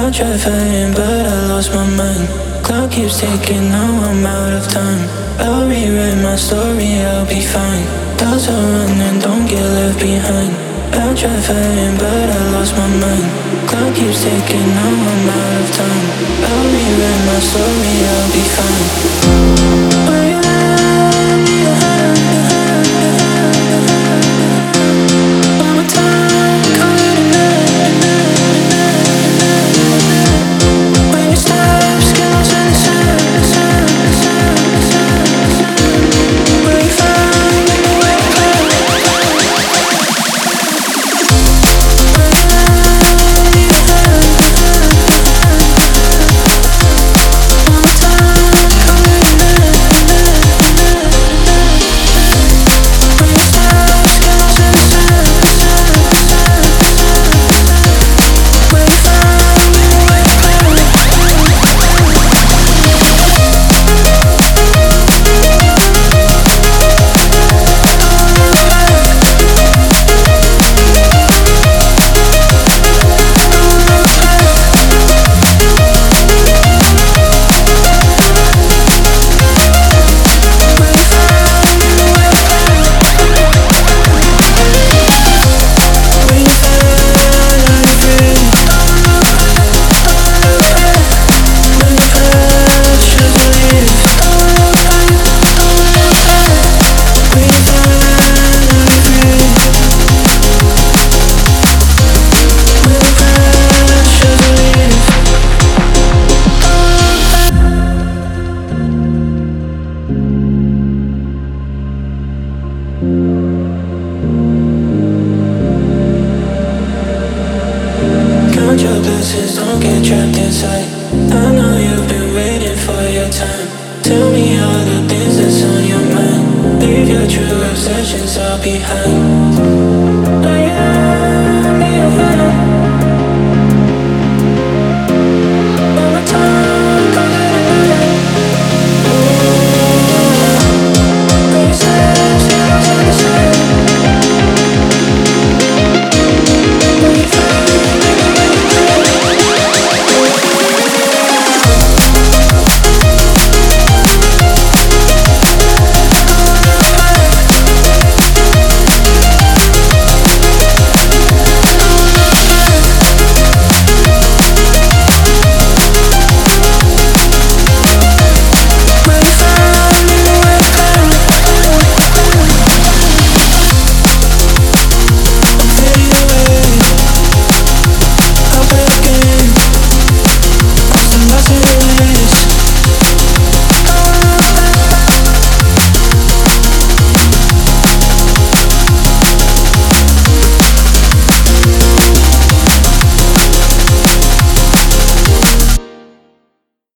I'll try fighting, but I lost my mind. Clock keeps ticking, now I'm out of time. I'll rewrite my story, I'll be fine. Bells are running, don't get left behind. I'll try fighting, but I lost my mind. Clock keeps ticking, now I'm out of time. I'll rewrite my story, I'll be fine.